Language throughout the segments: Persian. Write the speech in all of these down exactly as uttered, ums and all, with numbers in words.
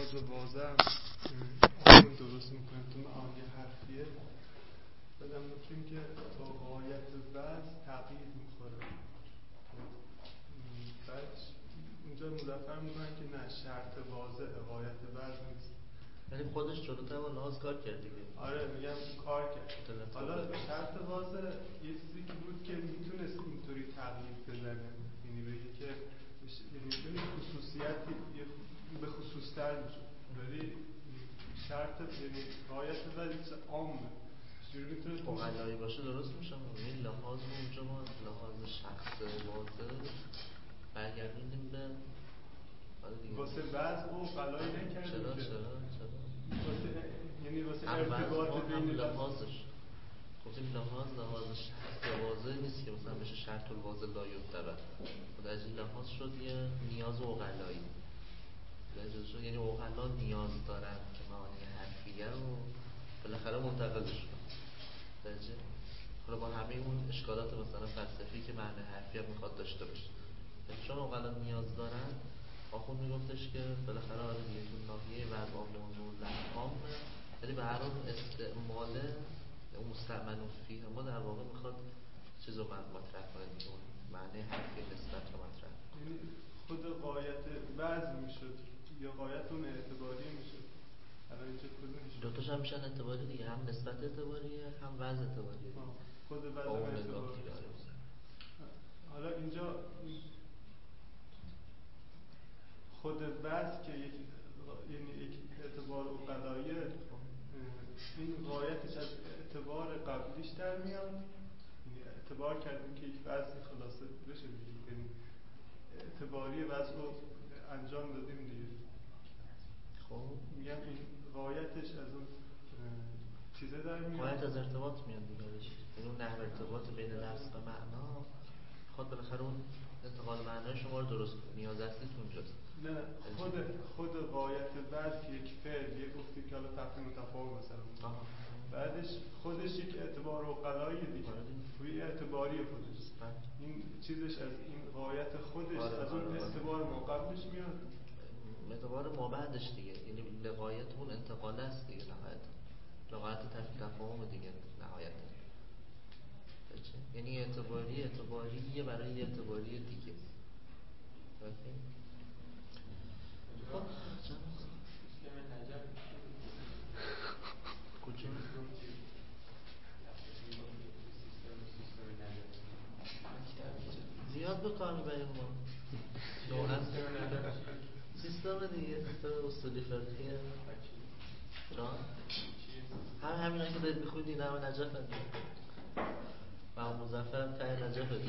لحاظ واضح آن درست میکنه تو معانی حرفیه. بدم میتونیم که با غایت وضع تغییر میخوره. بعد اینجا مظفر میکنن که نه، شرط واضح غایت وضع نیست. یعنی خودش جلوتر با لحاظ کار کرد دیگه. آره میگم کار کرد. حالا شرط واضح یه چیزی که بود که میتونست اینطوری تغییر بزنه، یعنی بگه که یعنی خصوصیتی به خصوص‌تر میشه، ولی شرط یعنی غایت وضع عامه چجوری میتونه اقلایی باشه درست میشه. این لحاظ اونجا ما لحاظ شخص واضح برگردوندیم به واسه وضع و اقلایی نکردیم. چرا چرا چرا واسه یعنی واسه ارتباط بین لحاظش گفتیم لحاظ لحاظ شخص واضح نیست که مثلا بشه شرط الواضح لا یعتبر. خود از این لحاظ شد یه نیاز اقلایی. شد یعنی اقلا نیاز دارن که معانی حرفیه رو بالاخره منتقلش کنن. درجه حالا با همه اون اشکالات مثلا فلسفی که معنی حرفی هم میخواد داشته باشه، چون اقلا نیاز دارن. آخون میگفتش که بالاخره آره دیگه تو ناحیه وضع موضوع لحام، ولی به هر حال استعمال مستعمل فیه ما در واقع میخواد چیز رو مطرح کنه دیگه، معنی حرفی نسبت رو مطرح کنه. یعنی خود غایت وضع میشد یا غایت اون اعتباری میشد. الان اینجا کدومش؟ دوتاش هم میشن اعتباری دیگه، هم نسبت اعتباریه هم وضع اعتباریه. خود وضع اعتباری. حالا اینجا خود وضع که یک یعنی یک اعتبار اقلاییه، این غایتش از اعتبار قبلیش در میاد. یعنی اعتبار کردیم که یک وضع خلاصه بشه دیگه، یعنی اعتباری وضع رو انجام دادیم دیگه. خب میگم این غایتش از اون چیزه در میاد. غایت از ارتباط میاد دیگه. یعنی اون نحو ارتباط بین لفظ و معنا خود بالاخره اون انتقال معنای شما رو درست کنه. نیاز اصلیت اونجاست. نه خود خود غایت وضع که یک فعل یه گفتیم که حالا تفصیل متفاوت مثلا آها. بعدش خودش یک اعتبار اقلایی دیگه، روی اعتباری خودش. این چیزش از این غایت خودش آره از اون آره اعتبار ما قبلش میاد. اعتبار ما بعدش دیگه، یعنی لغایت اون انتقال است دیگه. نهایت لغایت تفاهم دیگه نهایت. یعنی اعتباری اعتباریه برای اعتباری دیگه. اوکی. خب کجا؟ زیاد به کار میبریم ما. نوعا سیستم دیگه، سیستم اصولی فقهیه. جان؟ هم همین هایی که دارید میخونید این همه نجف هست. و هم مظفر هم ته نجف هست.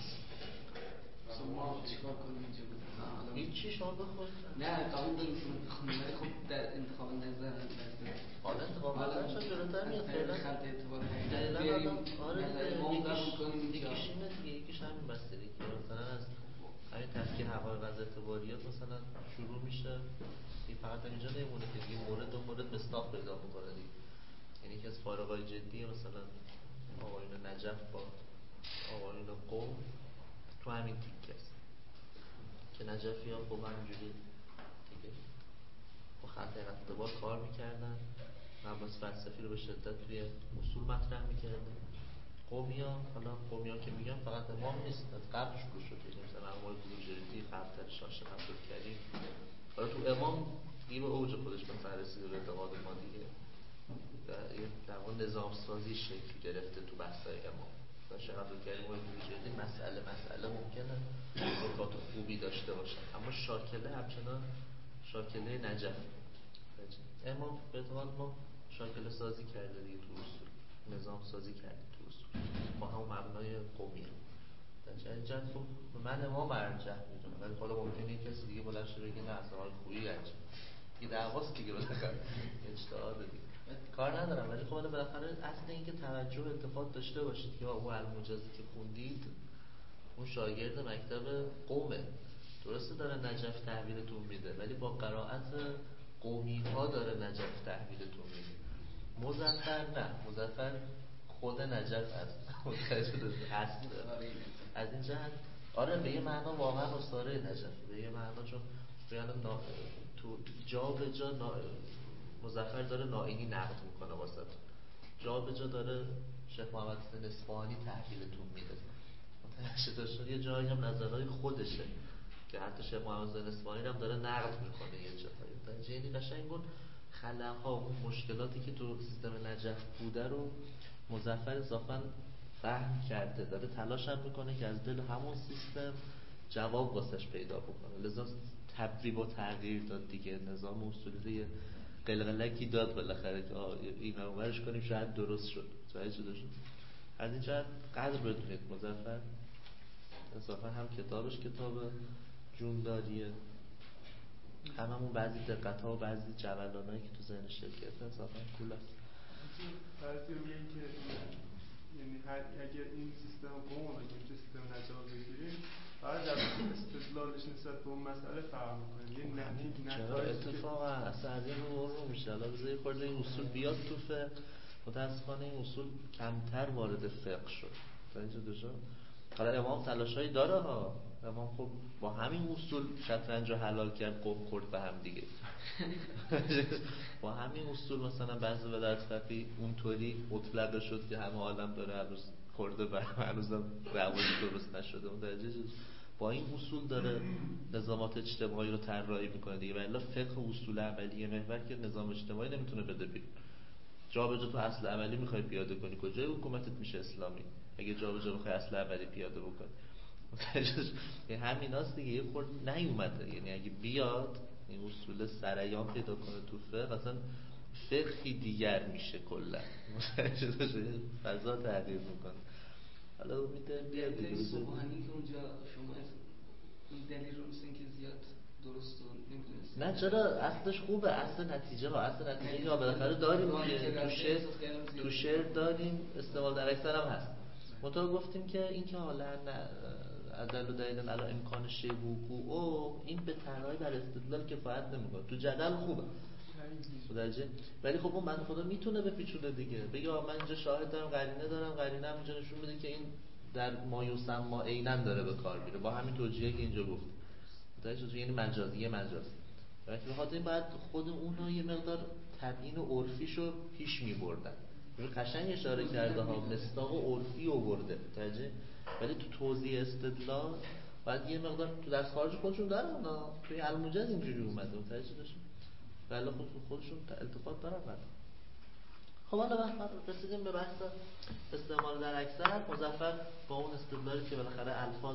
ما چیکار کنیم اینجا بود؟ هیچی شما بخونید. نه قبول داریم شما بخونید، ولی خب در انتخاب نظر حالا انتخاب نظر شد جلوتر میاد. فعلا خط اعتبار فعلا آره دیگه یکیش اینه دیگه، یکیش همین بسته دیگه. مثلا از همین تفکیک حقایق از اعتباریات مثلا شروع میشه. این فقط اینجا نمونه که این مورد و مورد مصداق پیدا میکنه دیگه. یعنی که از فارغای جدی مثلا آقایون نجف با آقایون قوم تو همین تیکه است که نجفی ها خب همینجوری دیگه با خط اعتبار کار میکردن، مباحث فلسفی رو به شدت توی اصول مطرح میکردن. قومی ها، حالا قومی ها که میگم فقط امام نیست، از قبل شروع شد. یعنی مثلا امام بروجردی، خبتر شاشه عبدالکریم، حالا تو امام دیگه به اوج خودش مثلا رسیده به اعتقاد ما دیگه. در واقع نظام سازی شکل گرفته تو بحث‌های امام. شیخ عبدالکریم و بروجردی مسئله مسئله ممکنه نکات خوبی داشته باشن، اما شاکله همچنان شاکله نجف. امام به اعتقاد ما شاکله سازی کرده دیگه تو اصول، نظام سازی کرده تو اصول با همون مبنای قومی. در جد خب من امام برجح میدونم، ولی حالا ممکنه کسی دیگه بلند شه بگه نه اصلا خوبی گرچه یه دعواست دیگه بالاخره اجتهاد دیگه کار ندارم. ولی خب بالاخره اصل این که توجه التفات داشته باشید که اون المجازی که خوندید اون شاگرد مکتب قومه، درسته داره نجف تحویلتون میده، ولی با قرائت قومی ها داره نجف تحویلتون میده. مظفر نه، مظفر خود نجف هست. اصل از این جهت آره به یه معنا واقعا استاره نجف، به یه معنا چون بیان نا... تو جا به جا نا... مظفر داره نائینی نقد میکنه واسه جا به جا داره شیخ محمد حسین اصفهانی تحویلتون میده. متوجه داشتن یه جایی هم نظرهای خودشه که حتی شیخ محمد حسین اصفهانی هم داره نقد میکنه یه جایی. متوجه یعنی قشنگ اون خلاها اون مشکلاتی که تو سیستم نجف بوده رو مظفر اضافاً فهم کرده، داره تلاش هم میکنه که از دل همون سیستم جواب واسش پیدا بکنه. لذا تبریب و تغییر داد دیگه، نظام اصولی یه قلقلکی داد بالاخره که این رو ورش کنیم شاید درست شد. متوجه شده شد. از این جهت قدر بدونید مظفر اضافاً هم کتابش کتاب جونداریه، هممون بعضی دقت ها و بعضی جولانایی که تو ذهن شرکت اضافاً کول است. بعضی میگن که یعنی اگر این سیستم قوم اگه این سیستم نجات بگیریم بعد در استدلالش نسبت به اون مسئله فرق میکنه. یه نتایج اتفاقا اصلا از این رو رو میشه. حالا بذاری خورده این اصول بیاد تو فقه، متاسفانه این اصول کمتر وارد فقه شد. توجه داشته؟ حالا امام تلاشایی داره ها، امام خب با همین اصول شطرنج رو حلال کرد، قوم خورد به هم دیگه. با همین اصول مثلا بعضی ولایت فقیه اونطوری مطلقه شد که همه عالم داره هنوز خورده به هم، هنوزم رواج درست نشده. متوجه با این اصول داره نظامات اجتماعی رو طراحی میکنه دیگه. ولی فقه و اصول عملیه محور که نظام اجتماعی نمیتونه بده بیرون. جا به جا تو اصل عملی میخوای پیاده کنی، کجای حکومتت میشه اسلامی اگه جا به جا بخوای اصل عملی پیاده بکنی؟ یعنی همیناست دیگه. یه خورد نیومده، یعنی اگه بیاد این اصول سریان پیدا کنه تو فقه، اصلا فقهی دیگر میشه کلا. فضا تغییر میکنه. حالا میده بیاد دیگه. سبحانی که اونجا شما این دلیل رو مثل اینکه زیاد درست و نمیدونست. نه چرا، اصلش خوبه، اصل نتیجه ها، اصل نتیجه ها بالاخره داریم که تو شعر تو شعر داریم، استعمال در اکثر هم هست. منطقه گفتیم که این که حالا ادل و دلیل علی امکان شی وقوع او، این به تنهایی بر استدلال کفایت نمیکنه. تو جدل خوبه خداجه، ولی خب اون بنده خدا میتونه بپیچونه دیگه، بگه من اینجا شاهد دارم، قرینه دارم، قرینه هم اینجا نشون میده که این در ما یسمى عیناً داره به کار میره، با همین توجیهی که اینجا گفت. متوجه، یعنی مجازی، یه مجاز. به خاطر این بعد خود اونها یه مقدار تبیین و عرفیشو پیش میبردن. قشنگ اشاره کرده ها، مصداق عرفی آورده. متوجه، ولی تو توضیح استدلال بعد یه مقدار تو دست خارج خودشون دارن، توی الموجز اینجوری اومده. متوجه داشتن؟ ولی خود خودشون التفات دارن بعد. خب حالا بعد رسیدیم به بحث استعمال در اکثر. مظفر با اون استدلالی که بالاخره الفاظ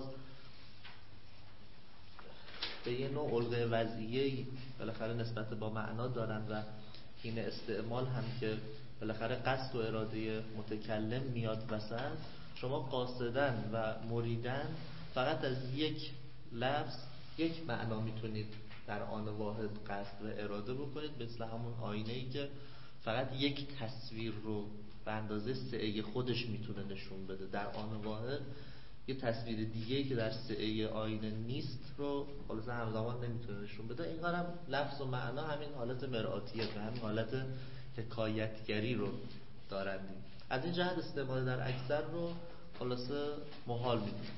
به یه نوع الغه وضعیه‌ای بالاخره نسبت با معنا دارن و این استعمال هم که بالاخره قصد و اراده متکلم میاد وسط، شما قاصدن و مریدن فقط از یک لفظ یک معنا میتونید در آن واحد قصد و اراده بکنید، مثل همون آینه‌ای که فقط یک تصویر رو به اندازه سعه خودش میتونه نشون بده، در آن واحد یه تصویر دیگه‌ای که در سعه آینه نیست رو خلاص همزمان نمیتونه نشون بده. این کارم لفظ و معنا همین حالت مرآتیه و همین حالت حکایتگری رو دارند. از این جهت استعمال در اکثر رو خلاصه محال میدونم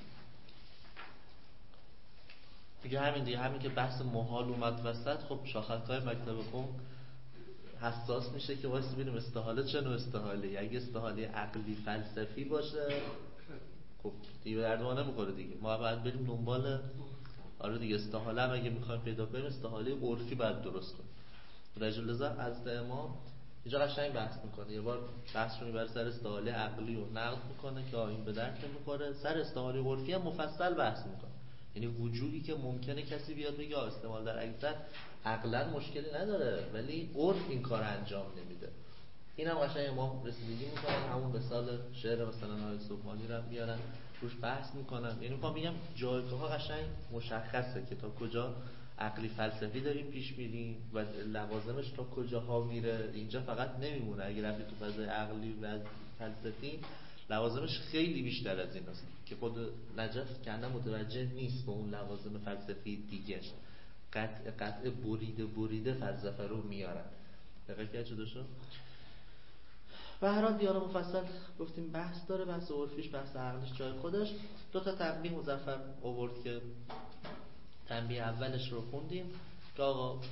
دیگه. همین دیگه، همین که بحث محال اومد وسط، خب شاخص‌های مکتب قوم حساس میشه که واسه ببینیم استحاله چه نوع استحاله. اگه استحاله عقلی فلسفی باشه خب دیگه به درد ما نمیخوره دیگه. ما باید بریم دنبال آره دیگه استحاله هم اگه میخوایم پیدا کنیم استحاله عرفی باید درست کنیم. رجل لذا از امام اینجا قشنگ بحث میکنه، یه بار بحث رو میبره سر استحاله عقلی و نقد میکنه که این به درد نمیخوره، سر استحاله عرفی هم مفصل بحث میکنه. یعنی وجودی که ممکنه کسی بیاد بگه استعمال در اکثر عقلا مشکلی نداره ولی عرف این کار انجام نمیده. این هم قشنگ امام رسیدگی میکنن، همون مثال شعر مثلا آقای سبحانی رو میارن روش بحث میکنن. یعنی میخوام بگم جایگاه ها قشنگ مشخصه که تا کجا عقلی فلسفی داریم پیش میریم و لوازمش تا کجاها میره. اینجا فقط نمیمونه، اگه رفتی تو فضای عقلی و فلسفی لوازمش خیلی بیشتر از این است که خود نجف کنده متوجه نیست به اون لوازم فلسفی دیگه. قطع قطع بریده بریده فلسفه رو میارن. دقیقه که چه داشته؟ به هر حال دیالا مفصل گفتیم بحث داره، بحث عرفیش، بحث عقلش جای خودش. دو تا تنبیه مظفر آورد که تنبیه اولش رو خوندیم که آقا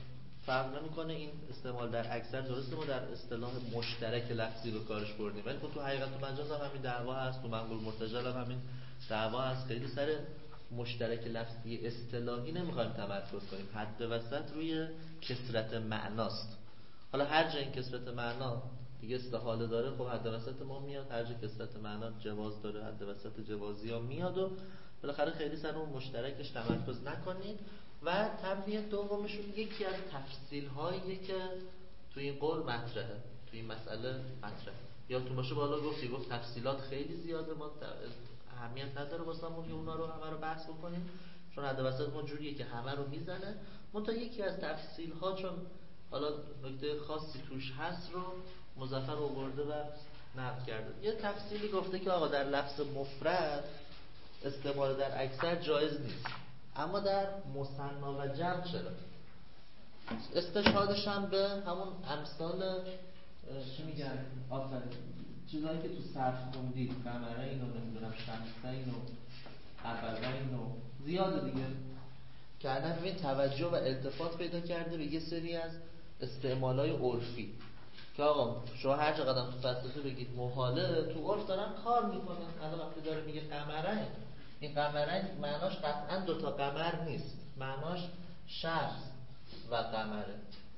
فرق نمیکنه این استعمال در اکثر درسته، ما در اصطلاح مشترک لفظی به کارش بردیم، ولی خب تو حقیقت و مجاز هم همین دعوا هست، تو منقول مرتجل هم همین دعوا هست. خیلی سر مشترک لفظی اصطلاحی نمیخوایم تمرکز کنیم، حد وسط روی کثرت معناست. حالا هر جا این کثرت معنا دیگه استحاله داره، خب حد وسط ما میاد، هر جا کثرت معنا جواز داره حد وسط جوازی ها میاد و بالاخره خیلی سر اون مشترکش تمرکز نکنید. و تنبیه دومشون یکی از تفصیل هایی که توی این قول مطرحه، توی این مسئله مطرحه. یادتون باشه بالا گفتی گفت تفصیلات خیلی زیاده، ما اهمیت نداره واسمون که اونا رو همه رو بحث بکنیم، چون حد وسط ما جوریه که همه رو میزنه. منتها یکی از تفصیل ها چون حالا نکته خاصی توش هست رو مظفر آورده و نقل کرده. یه تفصیلی گفته که آقا در لفظ مفرد استعمال در اکثر جایز نیست، اما در مثنا و جمع چرا؟ استشهادش هم به همون امثال چی میگن آفرین چیزایی که تو صرف خوندید، قمرین و نمیدونم شمسین و ابرین و زیاده دیگه، که الان ببین توجه و التفات پیدا کرده به یه سری از استعمالای عرفی که آقا شما هر چه قدم تو فلسفه بگید محاله، تو عرف دارن کار میکنن. الان وقتی داره میگه قمرین، این قمرین معناش قطعا دوتا قمر نیست، معناش شمس و قمره.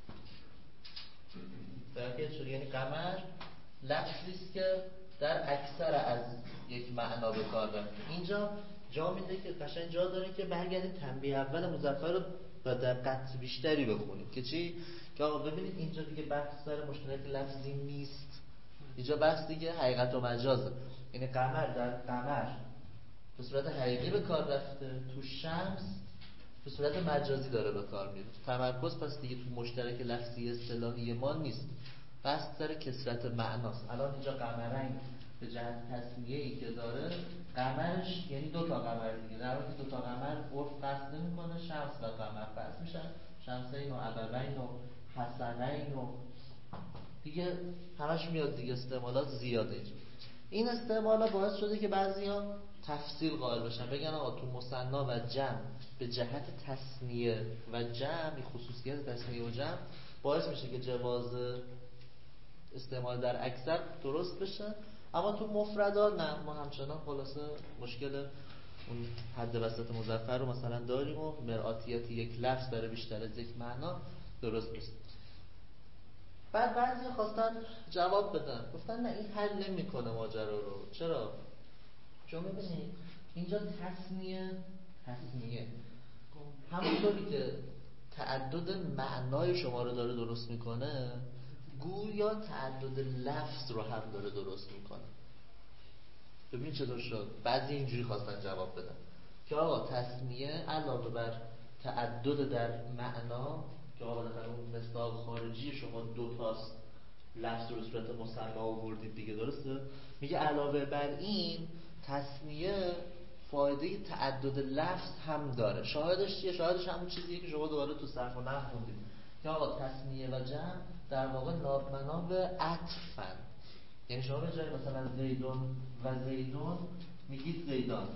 درکه شد؟ یعنی قمر لفظی است که در اکثر از یک معنا به کار رفته. اینجا جا میده که قشنگ جا داره که برگردیم تنبیه اول مظفر رو با دقت بیشتری بخونیم که چی؟ که آقا ببینید اینجا دیگه بحث سر مشترک لفظی نیست، اینجا بحث دیگه حقیقت و مجازه. یعنی قمر در قمر به صورت حقیقی به کار رفته، تو شمس به صورت مجازی داره به کار میره. تمرکز پس دیگه تو مشترک لفظی اصطلاحی ما نیست، بحث سر کثرت معناست. الان اینجا قمرین به جهت تسمیه‌ای که داره، قمرش یعنی دو تا قمر دیگه، در حالی که دو تا قمر عرف قصد نمی‌کنه، شمس و قمر قصد میشن، شمسین و ابرین و حسنین و دیگه همش میاد دیگه، استعمالات زیاده. این استعمالات باعث شده که بعضیا تفصیل قائل بشن، بگن آقا تو مثنا و جمع به جهت تثنیه و جمع، خصوصیت تثنیه و جمع باعث میشه که جواز استعمال در اکثر درست بشه، اما تو مفردات نه، ما همچنان خلاصه مشکل اون حد وسط مظفر رو مثلا داریم و مرآتیت یک لفظ برای بیشتر از یک معنا درست نیست. بعد بعضی خواستن جواب بدن، گفتن نه این حل نمیکنه ماجرا رو. چرا؟ چون ببینید اینجا تثنیه تثنیه همونطوری که تعدد معنای شما رو داره درست میکنه، گویا تعدد لفظ رو هم داره درست میکنه. ببین چطور شد؟ بعضی اینجوری خواستن جواب بدن که آقا تثنیه علاوه بر تعدد در معنا که آقا بالاخره اون مصداق خارجی شما دو تاست، لفظ رو به صورت مثنا آوردید دیگه، درسته؟ میگه علاوه بر این تثنیه فایده تعدد لفظ هم داره. شاهدش چیه؟ شاهدش همون چیزیه که شما دوباره تو صرف و نحو خوندید که آقا تثنیه و جمع در واقع نابنا به عطفن. یعنی شما به جای مثلا زیدون و زیدون میگید زیدان.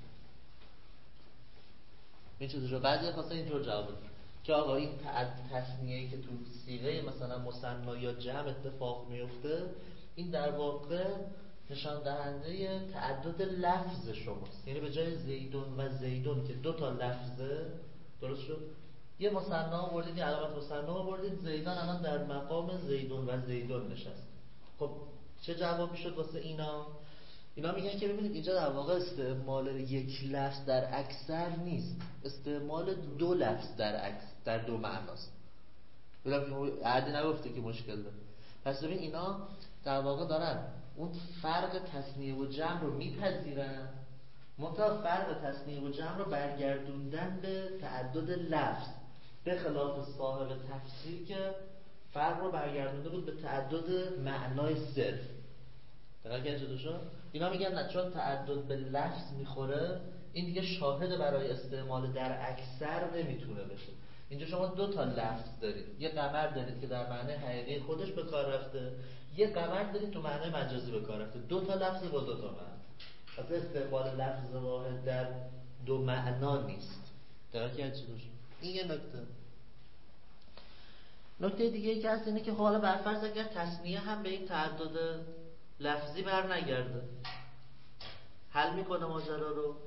این چیزی رو بعضی خواستن اینطور جواب بدن که آقا این تثنیه‌ای که تو صیغه مثلا مثنا یا جمع اتفاق میفته، این در واقع نشان دهنده تعدد لفظ شماست. یعنی به جای زیدون و زیدون که دو تا لفظه، درست شد، یه مثنا آوردید، یه علامت مثنا آوردید، زیدان الان در مقام زیدون و زیدون نشست. خب چه جوابی شد واسه اینا؟ اینا میگن که ببینید اینجا در واقع استعمال یک لفظ در اکثر نیست، استعمال دو لفظ در اکثر در دو معناست. عادی نگفته که مشکل داره. پس ببین اینا در واقع دارن اون فرق تثنیه و جمع رو میپذیرن، منتها فرق تثنیه و جمع رو برگردوندن به تعدد لفظ، به خلاف صاحب تفسیر که فرق رو برگردونده بود به تعدد معنای صرف. دقیقا گنجه شد؟ اینا میگن نه، چون تعدد به لفظ میخوره این دیگه شاهد برای استعمال در اکثر نمیتونه بشه. اینجا شما دو تا لفظ دارید، یه قمر دارید که در معنی حقیقی خودش به کار رفته، یه قمر دارید تو معنی مجازی به کار رفته، دو تا لفظ با دو تا معنی. پس استعمال لفظ واحد در دو معنا نیست. دقیقا گنجه شد؟ این یه نکته. نکته دیگه ای که هست اینه که خب حالا برفرض اگر تصنیه هم به این تعدد لفظی بر نگرده، حل میکنه ماجرا رو.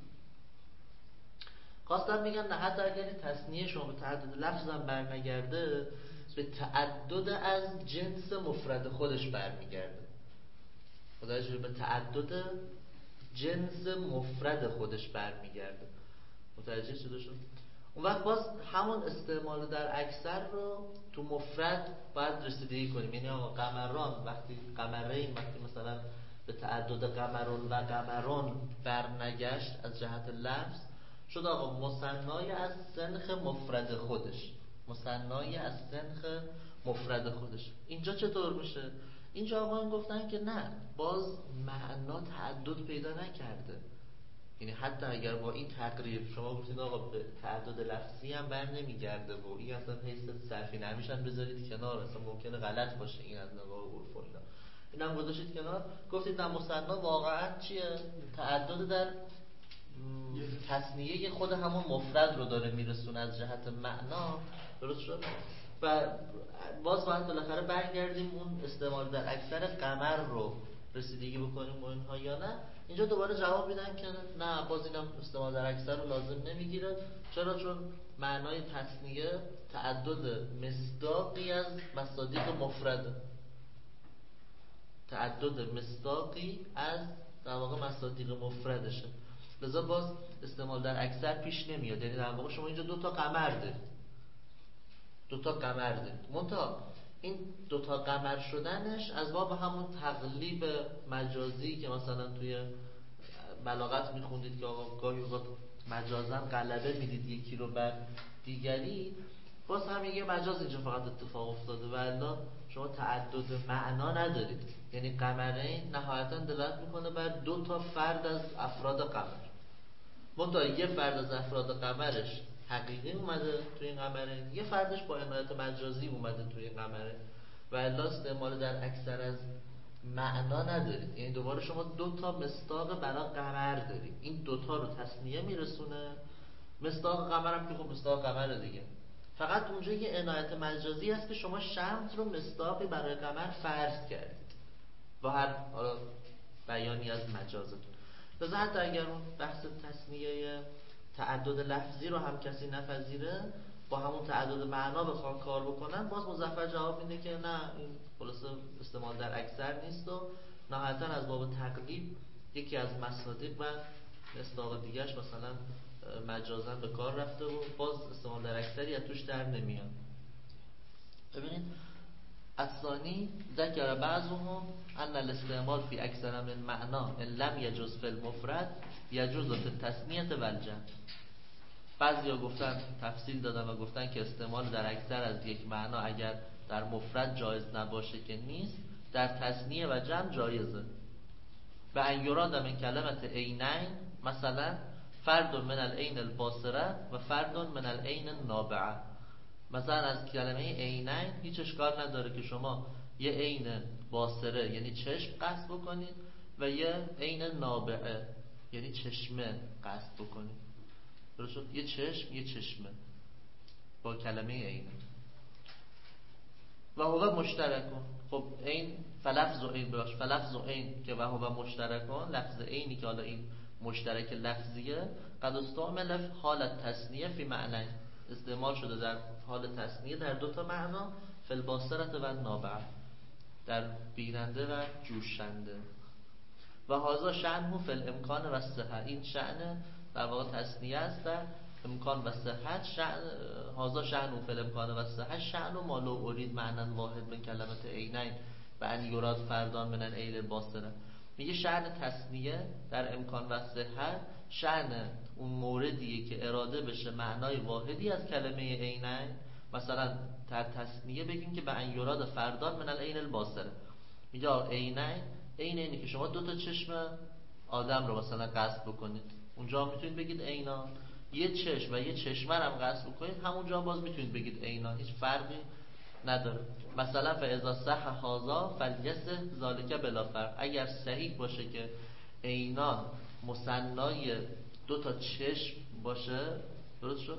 خواستم میگم نه، حتی اگر این تصنیه شما به تعدد لفظ هم بر نگرده، به تعدد از جنس مفرد خودش برمیگرده. متوجه به تعدد جنس مفرد خودش برمیگرده. متوجه شده شد؟ اون وقت باز همون استعمال در اکثر رو تو مفرد باید رسیدگی کنیم. یعنی آقا قمران وقتی قمرین وقتی مثلا به تعدد قمرون و قمرون برنگشت از جهت لفظ، شد آقا مثنای از سنخ مفرد خودش، مثنای از سنخ مفرد خودش. اینجا چطور میشه؟ اینجا آقایان گفتن که نه، باز معنا تعدد پیدا نکرده. یعنی حتی اگر با این تقریب شما گفتید آقا به تعدد لفظی هم بر نمیگرده و این اصلا حیث صرفی نمیشن بذارید کنار، اصلا ممکنه غلط باشه این از نگاه عرف و اینا، این هم گذاشتید کنار، گفتید نه مثنا واقعا چیه؟ تعدد در تصنیه خود همون مفرد رو داره میرسونه از جهت معنا. درست شد؟ و باز باید بالاخره برگردیم اون استعمال در اکثر قمر رو رسیدگی بکنیم با اینها یا نه. اینجا دوباره جواب میدن که نه، باز اینم استعمال در اکثر رو لازم نمیگیره. چرا؟ چون معنای تصنیه تعدد مصداقی از مصادیق مفرده، تعدد مصداقی از در واقع مصادیق مفردشه، لذا باز استعمال در اکثر پیش نمیاد. یعنی در واقع شما اینجا دو تا قمر دارید، دو تا قمر دارید، منتها این دو تا قمر شدنش از باب همون تقلیب مجازی که مثلا توی بلاغت میخوندید که آقا گاهی اوقات مجازا غلبه میدید یکی رو بر دیگری، باز هم یه مجاز اینجا فقط اتفاق افتاده و الا شما تعدد معنا ندارید. یعنی قمرین نهایتا دلالت میکنه بر دو تا فرد از افراد قمر، منتها یه فرد از افراد قمرش حقیقی اومده توی این قمره، یه فردش با عنایت مجازی اومده توی این قمره و الا استعمال در اکثر از معنا ندارید. یعنی دوباره شما دو تا مصداق برای قمر دارید، این دوتا رو تثنیه میرسونه. مصداق قمر هم که خب مصداق قمر دیگه، فقط اونجا یه عنایت مجازی هست که شما شمس رو مصداقی برای قمر فرض کردید با هر بیانی از مجازتون. لذا حتی اگر اون بحث تثنیه تعدد لفظی رو هم کسی نپذیره، با همون تعدد معنا بخوان کار بکنن، باز مظفر جواب میده که نه، این خلاصه استعمال در اکثر نیست و نهایتا از باب تقلیب یکی از مصادیق و مصداق دیگرش مثلا مجازا به کار رفته و باز استعمال در اکثری از توش در نمیاد. ببینید الثانی ذکر بعضهم ان الاستعمال فی اکثر من معنا ان لم یجوز فی المفرد یجوز فی التثنیه و الجمع. بعضیا گفتن تفصیل دادن و گفتن که استعمال در اکثر از یک معنا اگر در مفرد جایز نباشه که نیست، در تثنیه و جمع جایزه. و ان یراد من کلمت عینین مثلا فرد من العین الباصره و فرد من العین النابعه. مثلا از کلمه عینین هیچ اشکال نداره که شما یه عین باصره یعنی چشم قصد بکنید و یه عین نابعه یعنی چشمه قصد بکنید. درست شد؟ یه چشم یه چشمه با کلمه عین. و هو مشترکون. خب عین فلفظ و عین باش فلفظ و عین که و هو مشترکون، لفظ عینی که حالا این مشترک لفظیه، قد استعمل حالت تثنیه فی معنی، استعمال شده در حال تثنیه در دو تا معنا، فی الباصره و نابعه، در بیننده و جوشنده. و هذا شأنه فی الامکان و الصحه، این شأن در واقع تثنیه است در امکان و صحت. شأن هذا شأنه فی الامکان و الصحه شأن ما لو ارید معنی واحد من کلمت عینین و ان یراد فردان من العین الباصره. میگه شأن تثنیه در امکان و صحت شأن اون موردیه که اراده بشه معنای واحدی از کلمه عینین. مثلا در تثنیه بگیم که به ان یراد فردان من العین الباصره، میگه عینین عین اینه که شما دو تا چشم آدم رو مثلا قصد بکنید، اونجا میتونید بگید عینا. یه چشم و یه چشمه هم قصد بکنید، همونجا باز میتونید بگید عینا، هیچ فرقی نداره. مثلا فاذا صح هذا فلیصح ذلک بلا فرق، اگر صحیح باشه که عینان مثنای دو تا چشم باشه، درست شد،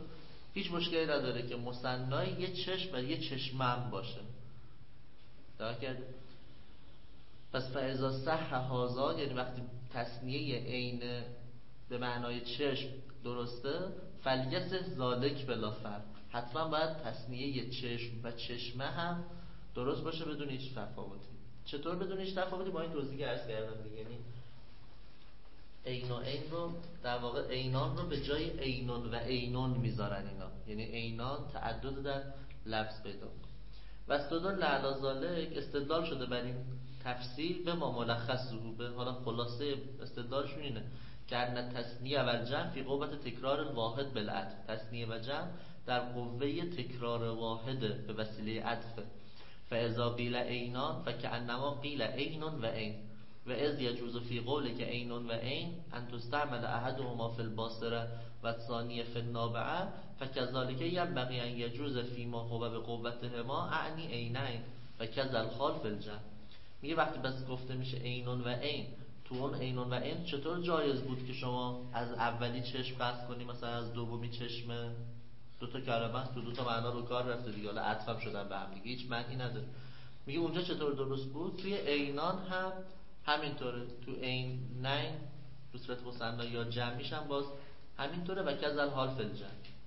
هیچ مشکلی نداره که مثنای یه چشم و یه چشمم باشه. دقیق کرده؟ پس فاذا صح هذا، یعنی وقتی تثنیه عین به معنای چشم درسته، فلیسه ذالک بلا فرق، حتما باید تثنیه چشم و چشمه هم درست باشه بدون هیچ تفاوتی. چطور بدون هیچ تفاوتی؟ با این توضیحی که عرض کردم دیگه. یعنی عین و عین رو در واقع عینان رو به جای عینون و عینون میذارن اینا، یعنی عینان تعدد در لفظ پیدا کنه. و استدلال علی ذالک، استدلال شده بر این تفسیر به ما ملخص به، حالا خلاصه استدلالشون اینه که ان تثنیه و جمع فی قوت تکرار الواحد بالعطف، تثنیه و جمع در قوه تکرار واحد به وسیله عطف. فاذا قیل عینان فکأنما قیل عین و عین، و اذ یجوز فی قول که عین و عین ان تستعمل احدهما فی الباصره و الثانی فی النابعه، فکذلک ینبغی ان یجوز فی ما هو بقوتهما اعنی عینین و کذا الحال فی الجمع. میگه وقتی بس گفته میشه عینون و عین، تو اون عینون و عین چطور جایز بود که شما از اولی چشم قصد کنی، مثلا از دومی چشم؟ دو تا کلمه تو دو تا معنا به کار رفته دیگه، حالا عطف هم شدن به هم دیگه، هیچ معنی نداره. میگه اونجا چطور درست بود؟ توی عینان هم همینطوره، تو عینین به صورت مثنا یا جمعیش هم باز همینطوره و کذا الحال فی الجمع.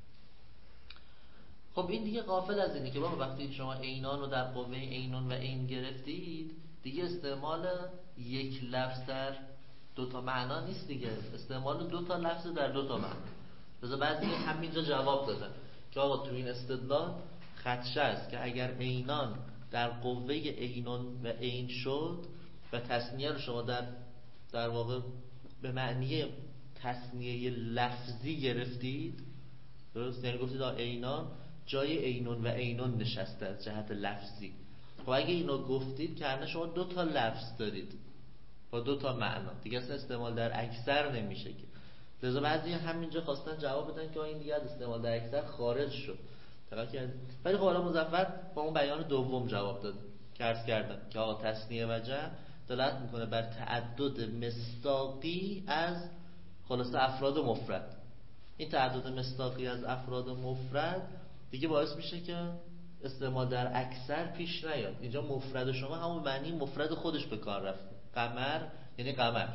خب این دیگه غافل از اینه که بابا وقتی شما عینان رو در قوه عینون و عین گرفتید، دیگه استعمال یک لفظ در دو تا معنا نیست دیگه، استعمال دو تا لفظ در دو تا معنا. لذا بعضی همینجا جواب دادن که آقا تو این استدلال خدشه است که اگر عینان در قوه عینون و عین شد و تثنیه رو شما در در واقع به معنی تثنیه لفظی گرفتید، درست؟ یعنی گفتید عینان جای عینون و عینون نشسته از جهت لفظی. خب اگه اینو گفتید که هرنا شما دو تا لفظ دارید با دو تا معنا، دیگه اصلا استعمال در اکثر نمیشه که. لذا بعضی همینجا خواستن جواب بدن که این دیگه از استعمال در اکثر خارج شد. ولی خب حالا مظفر با اون بیان دوم جواب داد که عرض کردم که آقا تثنیه و جمع دلالت میکنه بر تعدد مصداقی از خلاصه افراد مفرد. این تعدد مصداقی از افراد مفرد دیگه باعث میشه که استعمال در اکثر پیش نیاد. اینجا مفرد شما همون معنی مفرد خودش به کار رفته. قمر یعنی قمر،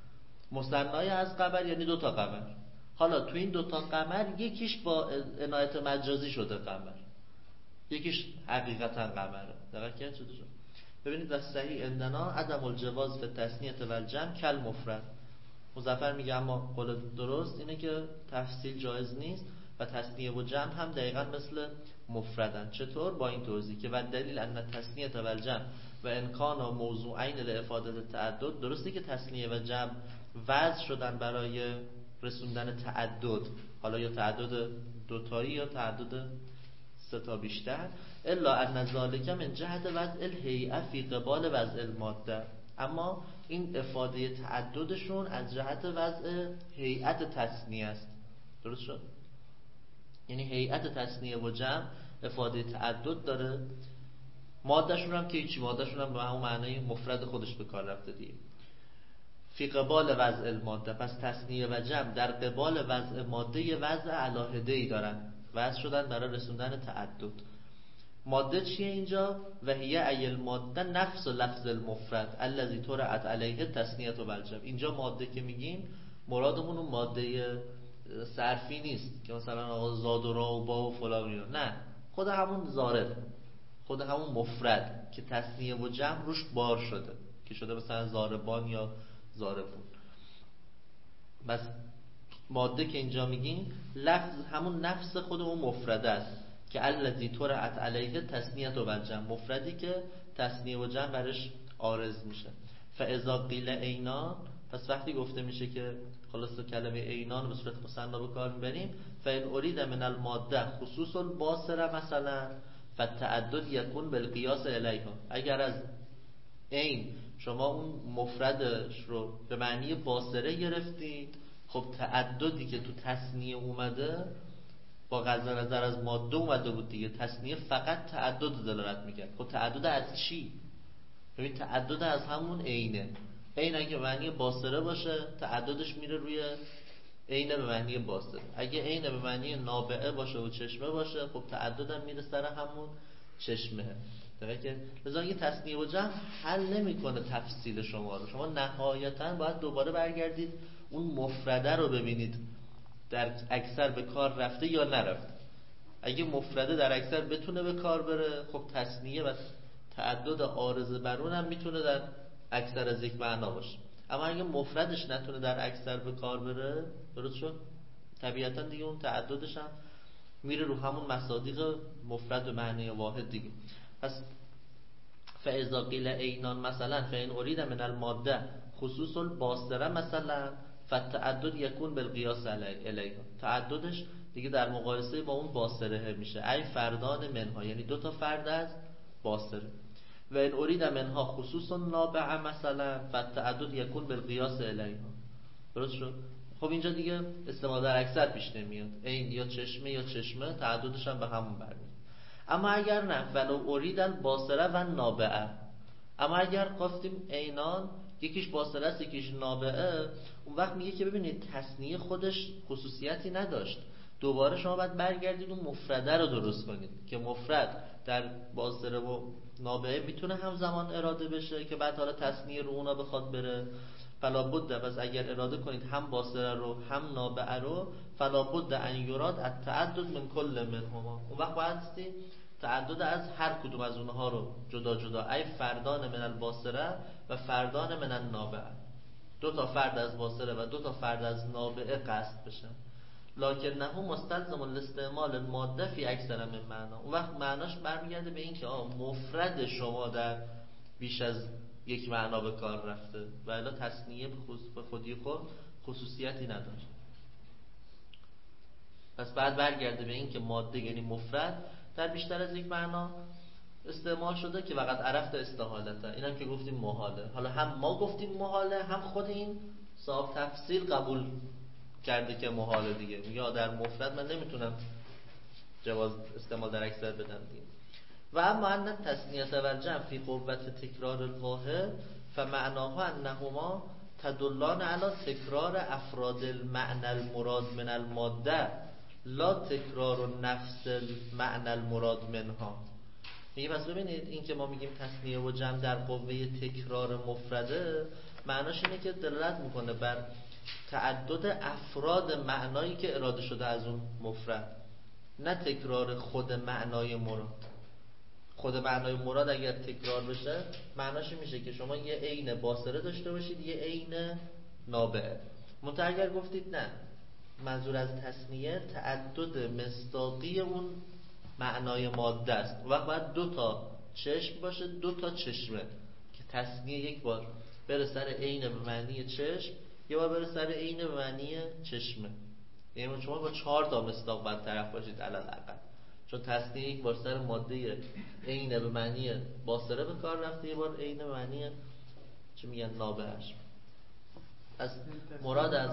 مثنای از قمر یعنی دوتا قمر. حالا تو این دوتا قمر یکیش با عنایت مجازی شده قمر، یکیش حقیقتا قمره. دقیق کرد شده شد. ببینید در صحیح عندنا عدم الجواز فی تثنیه و الجمع کل مفرد. مظفر میگه اما قول درست اینه که تفصیل جایز نیست و تثنیه و جمع هم دقیقا مثل مفردن. چطور؟ با این توضیح که و دلیل ان تثنیه و الجمع و امکان موضوعین لافاده تعدد. درسته که تثنیه و جمع وضع شدن برای رسوندن تعدد، حالا یا تعدد دوتایی یا تعدد سه تا بیشتر، الا ان ذالک من جهت وضع الهیئه فی قبال وضع الماده، اما این افاده تعددشون از جهت وضع هیئت تثنیه است. درست شد؟ یعنی هیئت تثنیه و جمع افاده تعدد داره، مادهشون هم که هیچی، مادهشون هم به همون معنی مفرد خودش به کار رفته دیگه. فی قبال وضع الماده، پس تثنیه و جمع در قبال وضع ماده یه وضع علاهده‌ای دارن، وضع شدن برای رسوندن تعدد. ماده چیه اینجا؟ و هی ای الماده نفس لفظ المفرد الذی طرحت علیه تثنیه و الجمع. اینجا ماده که میگیم مرادمون اون ماده صرفی نیست که مثلا آقا زاد و را و با و فلان اینا، نه، خود همون ضارب، خود همون مفرد که تثنیه و جمع روش بار شده که شده مثلا ضاربان یا ضاربون. بس ماده که اینجا میگیم لفظ همون نفس خود اون مفرد است که الذی طرحت علیه تثنیه و الجمع، مفردی که تثنیه و جمع برش عارض میشه. فاذا قیل عینان، پس وقتی گفته میشه که خلاص کلمه عینان به صورت مثنا به کار میبریم، فان ارید من الماده خصوص الباصره مثلا فالتعدد یکون بالقیاس الیها. اگر از عین شما اون مفردش رو به معنی باصره گرفتید، خب تعددی که تو تثنیه اومده با غض نظر از ماده اومده بود دیگه، تثنیه فقط تعدد دلالت میکرد. خب تعدد از چی؟ ببین تعدد از همون عینه. عین اگه معنی باصره باشه تعددش میره روی عین به معنی باصره. اگه عین به معنی نابعه باشه و چشمه باشه، خب تعددم میره سر همون چشمه. داره که لذا یه تصنیه و جمع حل نمیکنه تفصیل شما رو. شما نهایتاً باید دوباره برگردید اون مفرده رو ببینید در اکثر به کار رفته یا نرفته. اگه مفرده در اکثر بتونه به کار بره، خب تصنیه و تعدد عارض برون هم میتونه در اکثر از یک معنا باشه. اما اگه مفردش نتونه در اکثر به کار بره، درست شد؟ طبیعتا دیگه اون تعددش هم میره رو همون مصادیق مفرد به معنی واحد دیگه. پس فاذا قیل عینان مثلا فان اريد من الماده خصوص الباصره مثلا فالتعدد یکون بالقیاس علیها. تعددش دیگه در مقایسه با اون باصره میشه، ای فردان منها، یعنی دو تا فرد از باصره. و ان اريد منها خصوص نابع مثلا فالتعدد یکون بالقیاس علیها. درست شد؟ خب اینجا دیگه استعمال در اکثر پیش نمیاد، عین یا چشمه یا چشمه، تعددش هم به همون برمیاد. اما اگر نه ولو اريد الباصره و نابعه، اما اگر گفتیم عینان یکیش باصره است یکیش نابعه، اون وقت میگه که ببینید تصنیه خودش خصوصیتی نداشت، دوباره شما باید برگردید اون مفرده رو درست کنید که مفرد در باصره و نابعه میتونه همزمان اراده بشه که بعد حالا تصنیه رو اونا بخواد بره. فلا بد، پس اگر اراده کنید هم باصره رو هم نابعه رو، فلا بد ان یراد التعدد من کل منهما، اون وقت باید تعدد از هر کدوم از اونها رو جدا جدا، ای فردان من الباصره و فردان من النابعه، دو تا فرد از باصره و دو تا فرد از نابعه قصد بشن. لکنه مستلزم الاستعمال الماده فی اکثر من معنا، اون وقت معناش برمیگرده به این که آه مفرد شما در بیش از یک معنا به کار رفته و الا تصنیه به خودی خود خصوصیتی نداره. پس بعد برگرده به این که ماده یعنی مفرد در بیشتر از یک معنا استعمال شده که وقت عرفت استحالته، این هم که گفتیم محاله. حالا هم ما گفتیم محاله، هم خود این صاحب تفصیل قبول کرده که محاله دیگه، یا در مفرد من نمیتونم جواز استعمال در اکثر بدم دیگه. و اما ان التثنیه و الجمع فی قوت تکرار الواحد فمعناها انهما تدلان علی تکرار افراد المعنى المراد من الماده لا تکرار نفس المعنى المراد منها. میگه پس ببینید این که ما میگیم تثنیه و جمع در قوه تکرار مفرده، معناش اینه که دلالت میکنه بر تعدد افراد معنایی که اراده شده از اون مفرد، نه تکرار خود معنای مراد. خود معنای مراد اگر تکرار بشه معناش میشه که شما یه عین باصره داشته باشید یه عین نابعه. منتها اگر گفتید نه، منظور از تثنیه تعدد مصداقی اون معنای ماده است، و وقت باید دو تا چشم باشه دو تا چشمه که تثنیه یک بار بره سر عین به معنی چشم، یه بار بره سر عین به معنی چشمه. یعنی شما با چهار تا مصداق باید طرف باشید علل اقل، چون تثنیه یک بار سر ماده عین به معنی باصره به کار رفته، یه بار عین به معنی چی میگن نابعش. از مراد از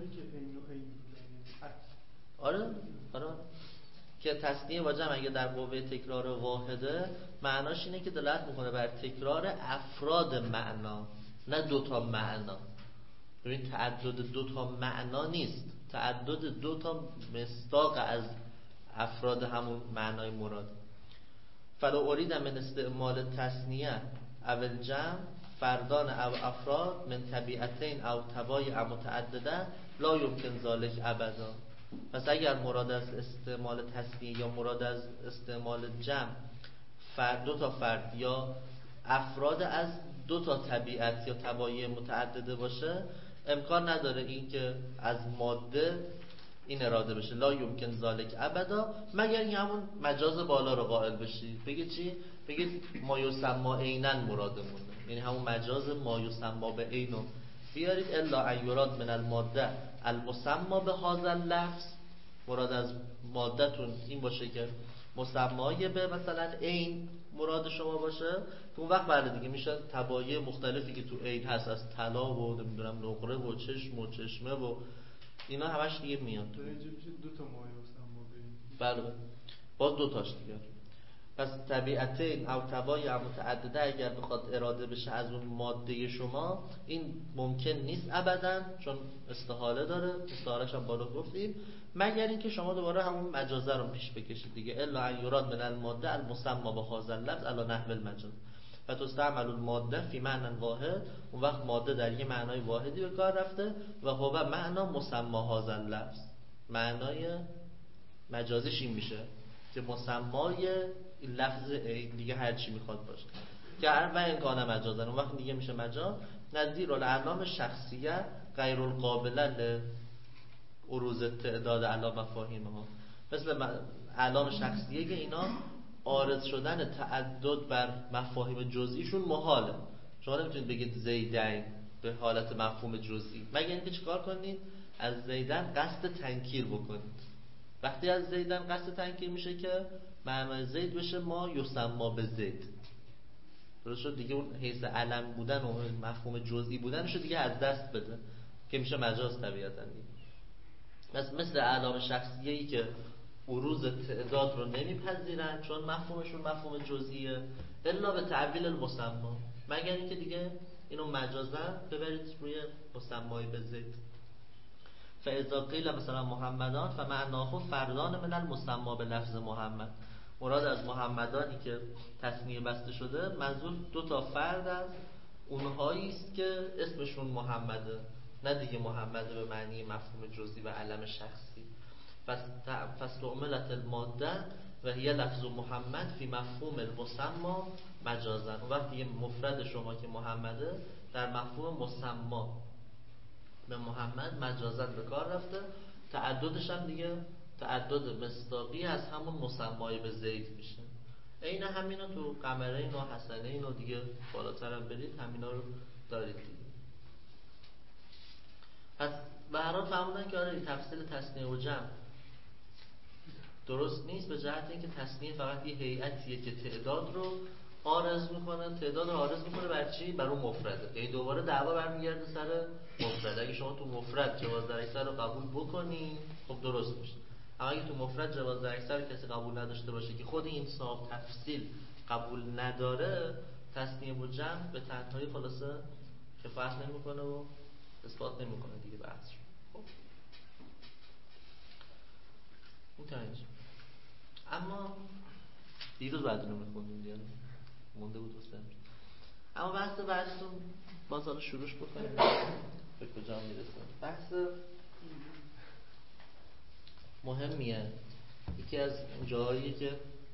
آره آره که تثنیه و جمع اگه در قوه تکرار واحده، معناش اینه که دلالت میکنه بر تکرار افراد معنا، نه دوتا معنا. ببین تعدد دوتا معنا نیست، تعدد دوتا مصداق از افراد همون معنای مراد. فلو اريد من استعمال تثنیه او الجمع فردان او افراد من طبیعتین او تبایع متعدده لا یمکن ذلک ابدا. پس اگر مراد از استعمال تثنیه یا مراد از استعمال جمع فرد دو تا فرد یا افراد از دو تا طبیعت یا تبایع متعدده باشه، امکان نداره این که از ماده این اراده بشه، لا یمکن ذالک ابدا، مگر این همون مجاز بالا رو قائل بشی. بگید چی؟ بگید ما یسما عیناً مرادمونه، یعنی همون مجاز ما یسما به عینو بیارید. الا ان یراد من الماده المسما به هذا اللفظ، مراد از مادهتون این باشه که مسمای به مثلا عین مراد شما باشه، که اون وقت بعد دیگه میشه تبایع مختلفی که تو عین هست، از طلا و نمیدونم نقره و چشم و چشمه و اینا همش دیگه میاد. تو اینجا میشه دو تا مایه مسما به عین. بله باز دو تاش دیگه. پس طبیعتین او تبای متعدده اگر بخواد اراده بشه از اون ماده شما، این ممکن نیست ابدا، چون استحاله داره، استحالهش هم بالا گفتیم، مگر اینکه شما دوباره همون مجازه رو پیش بکشید دیگه. الا ان یراد من الماده المسمى بهذا اللفظ علی نحو المجاز فتستعمل الماده فی معنی واحد. اون وقت ماده در یه معنای واحدی به کار رفته و هو معنا مسمى هذا اللفظ، معنای مجازیش این میشه که مسمای این لفظ دیگه هر چی میخواد باشه که و امکان مجازن، اون وقت دیگه میشه مجاز. نظیر الاعلام شخصیه غیر القابله لعروض تعداد علی مفاهیمها، مثل اعلام شخصیه که اینا عارض شدن تعدد بر مفاهیم جزئیشون محاله. شما نمیتونید بگید زیدین به حالت مفهوم جزئی، مگر اینکه چیکار کنید؟ از زیدن قصد تنکیر بکنید. وقتی از زیدن قصد تنکیر میشه که معنای زید بشه ما یسمى به زید، درست شد دیگه. اون حیث علم بودن و مفهوم جزئی بودنش دیگه از دست بده که میشه مجاز طبیعتاً دیگه. مثل مثل اعلام شخصیه‌ای که عروض تعداد رو نمیپذیرن چون مفهومشون مفهوم جزئیه، الا به تعویل المسمى، مگر اینکه دیگه اینو مجازاً ببرید روی مسمای به زید. فاذا قیل مثلا محمدان فمعناه فردان من المسمى به لفظ محمد، مراد از محمدانی که تثنیه بسته شده منظور دو تا فرد از اونهایی است که اسمشون محمده، نه دیگه محمد به معنی مفهوم جزئی و علم شخصی. فاستعملت الماده و هی لفظ محمد فی مفهوم المسمى مجازا. اون وقت دیگه مفرد شما که محمده در مفهوم مسمى به محمد مجازا به کار رفته. تعددش هم دیگه تعدد مصداقی از همون مسمای به زید میشه. عین همینا تو قمرین و حسنین و دیگه بالاتر هم برید همینا رو دارید دیگه. پس به هر حال فهموندن که آره تفصیل تثنیه و جمع درست نیست، به جهت اینکه تثنیه فقط یه هیئتیه که تعداد رو عارض میکنه، تعداد رو عارض میکنه بر چی؟ بر اون مفرده. یعنی دوباره دعوا برمیگرده سر مفرد. اگه شما تو مفرد جواز در اکثر رو قبول بکنی خب درست میشه، اما اگه تو مفرد جواز در اکثر کسی قبول نداشته باشه که خود این صاحب تفصیل قبول نداره، تثنیه و جمع به تنهایی خلاصه کفایت نمیکنه و اثبات نمیکنه دیگه بحث. خب متوجه. اما دیروز بعد رو میخوندیم دیگه مونده بود دوست. اما بحث بعدتون باز حالا شروعش بکنیم به کجا میرسه. بحث مهمیه، یکی از جاهایی که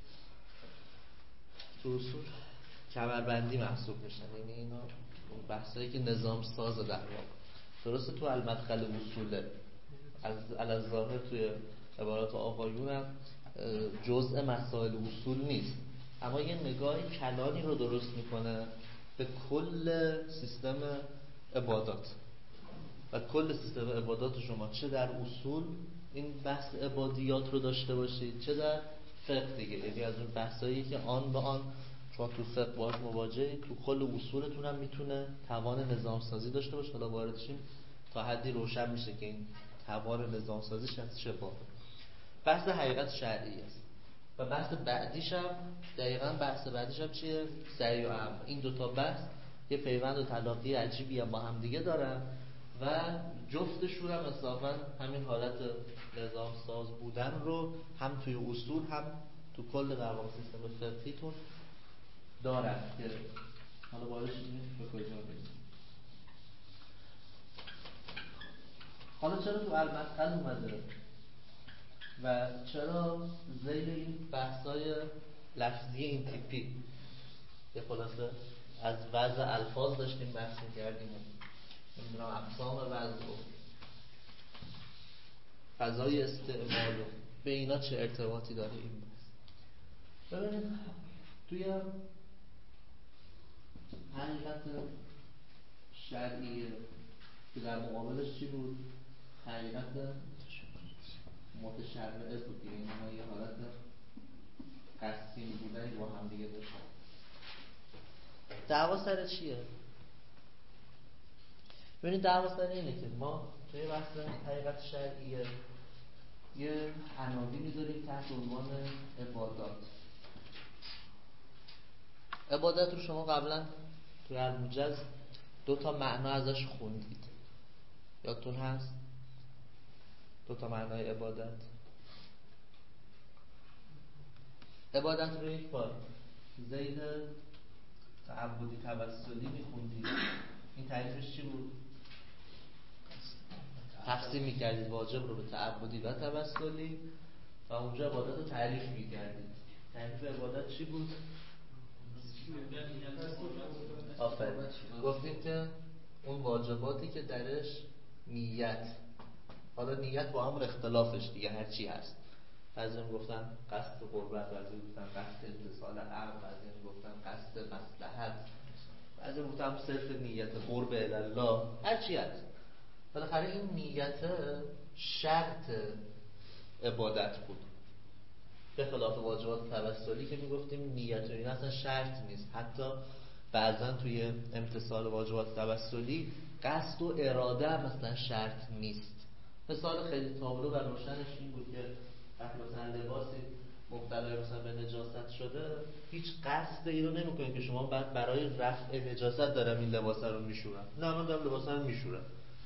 تو اصول کمربندی محسوب میشن، یعنی اینا بحثایی که نظام ساز در واقع. درسته تو المدخل اصوله از الظاهر توی عبارات آقایون هم جزء مسائل اصول نیست، اما یه نگاه کلانی رو درست میکنه به کل سیستم عبادات و کل سیستم عبادات شما، چه در اصول این بحث عبادیات رو داشته باشید چه در فقه دیگه. یعنی از اون بحثایی که آن به آن شما تو فقه باش مواجهید، تو کل اصولتون هم میتونه توان نظام سازی داشته باشه. حالا وارد شیم تا حدی روشن میشه که این توان نظام سازیش از چه بابه. بحث حقیقت شرعی است و بحث بعدیش هم دقیقاً بحث بعدیش هم چیه؟ سعی و عمل. این دوتا بحث یه پیوند و تلاقی عجیبی هم با هم دیگه دارن و جفتشون هم اصافاً همین حالت نظام ساز بودن رو هم توی اصول هم تو کل در واقع سیستم فقهیتون دارن که حالا باید به کجا برسیم. حالا چرا تو المدخل اومده و چرا ذیل این بحثای لفظی این تیپی یه خلاصه از وضع الفاظ داشتیم بحث می‌کردیم و نمیدونم اقسام وضع و فضای استعمال و به اینا چه ارتباطی داره این بحث. ببینید توی حقیقت شرعی که در مقابلش چی بود؟ حقیقت متشرعه بود دیگه. اینها یه حالت قسیم بودنی با هم دیگه داشتن. دعوا سر چیه؟ ببینید دعوا سر اینه که ما توی بحث حقیقت شرعیه یه عناوینی میذاریم تحت عنوان عبادات. عبادت رو شما قبلا توی الموجز دو تا معنا ازش خوندید، یادتون هست؟ دو تا معنای عبادت. عبادت رو یک بار زید تعبدی توسلی میخوندید، این تعریفش چی بود؟ تقسیم میکردید واجب رو به تعبدی و توسلی و اونجا عبادت رو تعریف میکردید. تعریف عبادت چی بود؟ آفرین. گفتیم که اون واجباتی که درش نیت، حالا نیت با همون اختلافش دیگه هر چی هست، بعضی هم گفتن قصد قربت، بعضی گفتن قصد امتثال امر، بعضی هم گفتن قصد مصلحت، بعضی هم گفتن صرف نیت قرب الله، هر چی هست. بالاخره این نیت شرط عبادت بود، به خلاف واجبات توسلی که میگفتیم نیت این اصلا شرط نیست. حتی بعضا توی امتثال واجبات توسلی قصد و اراده هم مثلا شرط نیست. مثال خیلی تابلو و روشنش این بود که وقتی مثلا لباسی مبتلای مثلا به نجاست شده، هیچ قصد اینو نمی‌کنید که شما بعد برای رفع نجاست دارم این لباس رو میشورم. نه، من دارم لباس رو میشورم.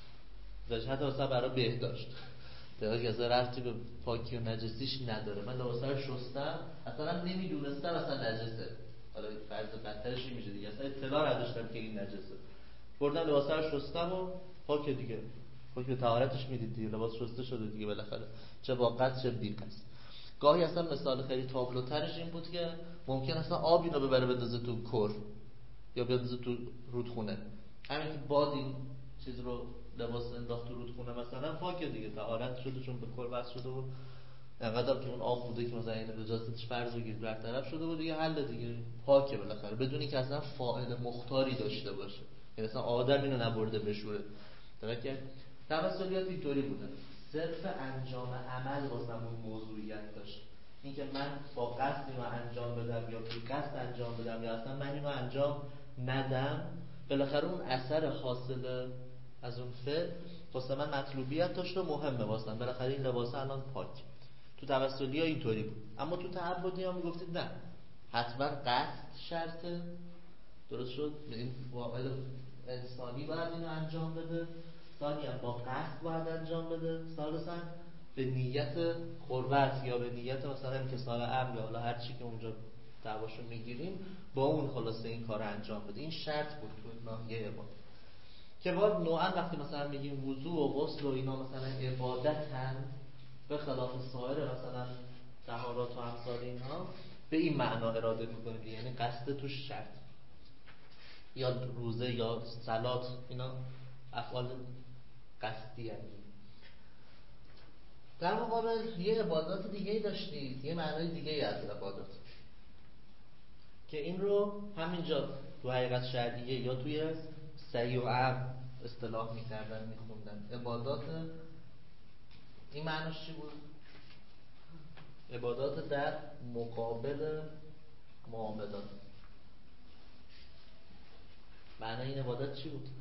حتی مثلا برای بهداشت درست که اصلا رفتی به پاکی و نجسیش نداره. من لباس رو شستم، اصلا نمیدونستم اصلا نجسه. حالا فرض بدترش این میشه دیگه، اصلا اطلاع نداشتم که این نجسه. بردم لباس رو شستم و پاک دیگه. پاک به طهارتش میدید دیگه، لباس شسته شده دیگه بالاخره. چه با قصد چه بی قصد. گاهی اصلا مثال خیلی تابلوترش این بود که ممکن اصلا آب اینو ببره بندازه تو کر یا بندازه تو رودخونه. همین که باد این چیز رو لباس انداخت تو رودخونه مثلا پاکه دیگه، طهارت شده چون به کل بس شده و انقدر که اون آب بوده که مثلا این نجاستش فرض بگیر برطرف شده و دیگه حل دیگه، پاکه بالاخره بدون اینکه اصلا فاعل مختاری داشته باشه. یعنی مثلا آدم اینو نبرده بشوره. درسته؟ توسلیات اینطوری بوده، صرف انجام عمل واسمون موضوعیت داشت. اینکه من با قصد اینو انجام بدم یا بی قصد انجام بدم یا اصلا من اینو انجام ندم، بالاخره اون اثر حاصل از اون فعل واسه من مطلوبیت داشت و مهمه واسه من. بالاخره این لباس الان پاک. تو توسلی ها اینطوری بود. اما تو تعبدی ها میگفتید نه، حتما قصد شرطه. درست شد؟ این فاعل انسانی باید اینو انجام بده، ثانی هم با قصد باید انجام بده، ثالثا به نیت قربت یا به نیت مثلا امتثال امر یا حالا هر چی که اونجا دعواشو میگیریم با اون خلاصه این کار انجام بده. این شرط بود تو ناحیه عبادت. که با نوعا وقتی مثلا میگیم وضو و غسل و اینا مثلا عبادت هم به خلاف سایر مثلا طهارات و امثال اینها به این معنا اراده میکنیم، یعنی قصد توش شرط. یا روزه یا صلات اینا افعال قصدی هست. در مقابل یه عبادات دیگه داشتید، یه معنای دیگه از عبادات که این رو همینجا تو حقیقت شرعیه یا توی سعی و عمل اصطلاح میکردن میخوندن. عبادات این معناش چی بود؟ عبادات در مقابل معاملات. معنای این عبادت چی بود؟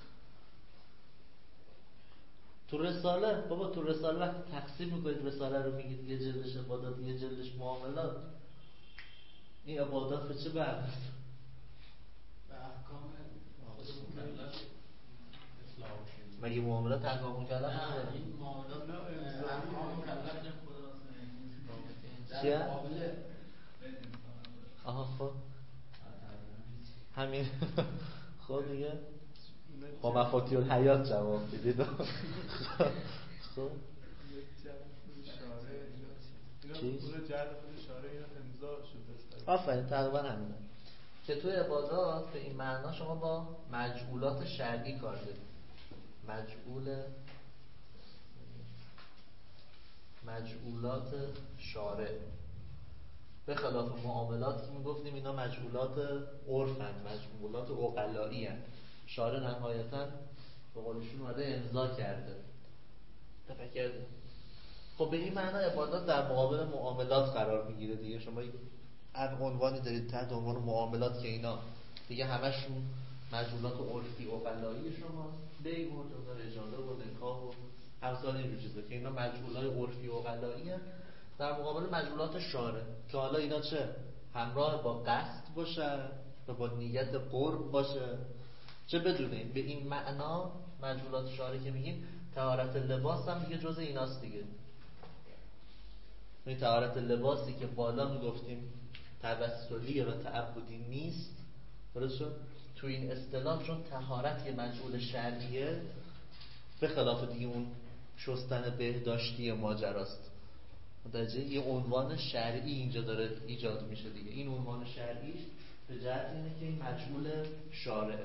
تو رساله، بابا تو رساله وقتی تقسیم میکنید رساله رو میگید یه جلدش عبادات یه جلدش معاملات، این عبادات به چه معنی است؟ به احکام مکلف اصلاح شد. مگه معاملات احکام مکلف نداره؟ نه، این معاملات احکام مکلف خدا چیه؟ مقابل آها خب همین خب دیگه با مفاتیح الحیات جواب میدید. خب چی؟ اون جعل خود اشاره اینا امضا شده. آفرین، تقریبا همینه که توی عبادات به این معنا شما با مجعولات شرعی کار دارید. مجعول مجعولات شارع به خلاف معاملات که میگفتیم اینا مجعولات عرفن، مجعولات عقلایی هستند. شارع نهایتاً به قولشون اومده امضا کرده. تفکر خب به این معنا عبادات در مقابل معاملات قرار میگیره دیگه. شما عنوانی دارید تحت عنوان معاملات که اینا دیگه همشون مجعولات عرفی عقلایی شما، بیع و اجاره و نکاح و امثال این چیزا که اینا مجعولات عرفی عقلایی هستند در مقابل مجعولات شارع که حالا اینا چه همراه با قصد باشه و با نیت قرب باشه، چه بدونیم به این معنا مجهولات شارع که میگیم طهارت لباس هم دیگه جز ایناست دیگه. این طهارت لباسی که بالا میگفتیم توسلی و تعبدی نیست، درست شد؟ تو این اصطلاح چون طهارت یه مجهول شرعیه، به خلاف دیگه اون شستن بهداشتی ماجراست، متوجه؟ یه عنوان شرعی اینجا داره ایجاد میشه دیگه. این عنوان شرعیش به جهت اینه که این مجهول شارعه.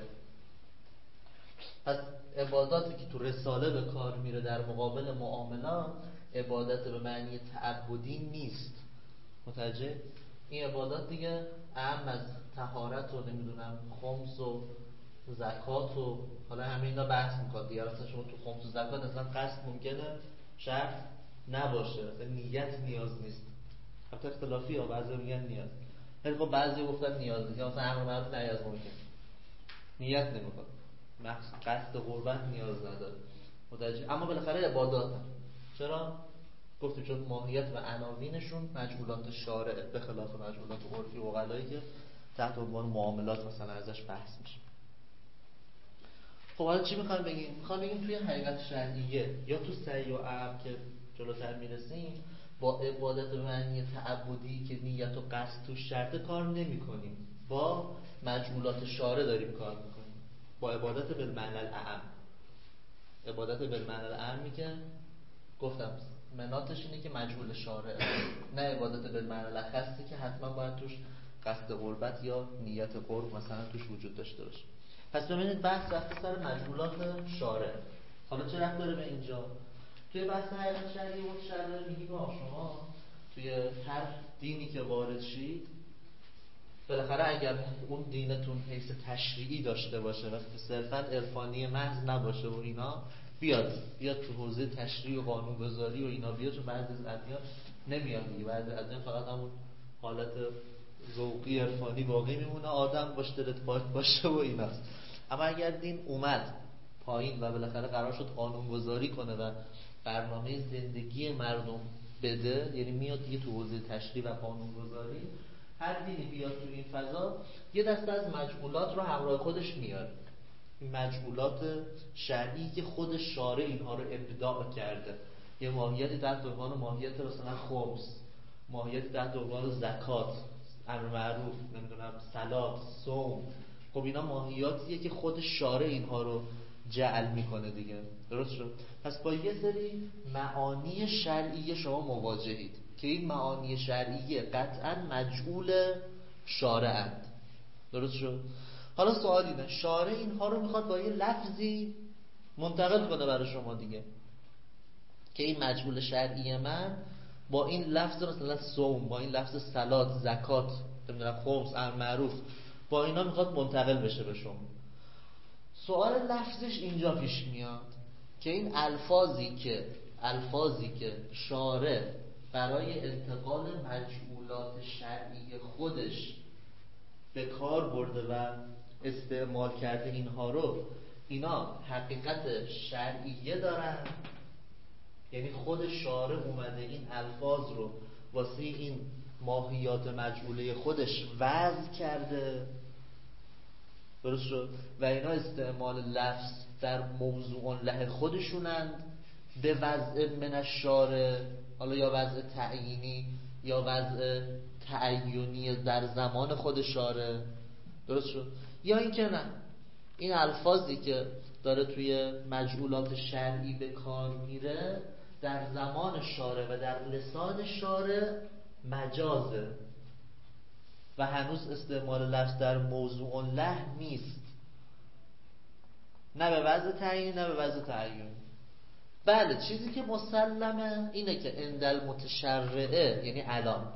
پس عباداتی که تو رساله به کار میره در مقابل معاملات، عبادت به معنی تعبدی نیست، متوجه؟ این عبادات دیگه اهم از طهارت و نمیدونم خمس و زکات و حالا همه اینا بحث میکنه دیگه. اصلا شما تو خمس و زکات اصلا قصد ممکنه شرط نباشه، اصلا نیت نیاز نیست. البته اختلافی ها، بعضی میگن نیاز، ولی خب بعضی گفتن نیاز نیست، مثلا امر معروف نهی از منکر نیت نمیخواد، مخصوص قصد قربت نیاز نداره، متوجه؟ اما بالاخره عبادات هم. چرا؟ گفتیم چون ماهیت و عناوینشون مجهولات شارعه، به خلاف مجهولات عرفی و عقلایی که تحت عنوان معاملات مثلا ازش بحث میشه. خب حالا چی میخوایم بگیم؟ میخوایم بگیم توی حقیقت شرعیه یا تو سعی و عمل که جلوتر میرسیم، با عبادت به معنی تعبدی که نیت و قصد تو شرط کار نمی کنیم، با مجهولات شارع داریم کار میکنیم، با عبادت بالمعنی الاعم. عبادت بالمعنی الاعمی که گفتم مناتش اینه که مجهول شارع، نه عبادت بالمعنی الاخصی که حتما باید توش قصد قربت یا نیت قرب مثلا توش وجود داشته باشه. پس ببینید بحث رفته سر مجهولات شارع. حالا چه رفت داره به اینجا؟ توی بحث حقیقت شرعی و متشرع میگیم شما توی هر دینی که وارد شید، بالاخره اگر اون دینتون حیث تشریعی داشته باشه و صرفاً عرفانی محض نباشه و اینا، بیاد بیاد تو حوزه تشریع و قانونگذاری و اینا بیاد، چون بعضی از ادیان نمیاد دیگه، بعضی از ادیان فقط همون حالت ذوقی عرفانی باقی میمونه، آدم باش دلت پاک باشه و ایناست. اما اگر دین اومد پایین و بالاخره قرار شد قانونگذاری کنه و برنامه زندگی مردم بده، یعنی میاد دیگه تو حوزه تشریع و قانونگذاری، هر دینی بیاد تو این فضا یه دسته از مجهولات رو همراه خودش میاره. این مجهولات شرعی که خود شارع اینها رو ابداع کرده، یه ماهیتی در عنوان ماهیت مثلا خمس، ماهیتی در عنوان زکات، امر معروف، نمیدونم صلات، صوم. خب اینا ماهیاتیه که خود شارع اینها رو جعل میکنه دیگه، درست شد؟ پس با یه سری معانی شرعی شما مواجهید که این معانی شرعی قطعا مجعول شارعند، درست شد؟ حالا سوال اینه، شارع اینها رو میخواد با یه لفظی منتقل کنه برای شما دیگه، که این مجعول شرعی من با این لفظ مثلا صوم، با این لفظ صلات، زکات، نمیدونم خمس، امر معروف، با اینا میخواد منتقل بشه به شما. سوال لفظش اینجا پیش میاد که این الفاظی که الفاظی که شارع برای انتقال مجعولات شرعی خودش به کار برده و استعمال کرده اینها رو، اینا حقیقت شرعیه دارن، یعنی خود شارع اومده این الفاظ رو واسه این ماهیات مجعوله خودش وضع کرده، درست شد؟ و اینا استعمال لفظ در موضوع له خودشونند به وضع من الشارع، حالا یا وضع تعیینی یا وضع تعیینی در زمان خود شارع، درست شد؟ یا این که نه، این الفاظی که داره توی مجعولات شرعی به کار میره در زمان شارع و در لسان شارع مجازه و هنوز استعمال لفظ در موضوع له نیست، نه به وضع تعیین نه به وضع تعین. بله، چیزی که مسلمه اینه که اندل متشرعه، یعنی الان،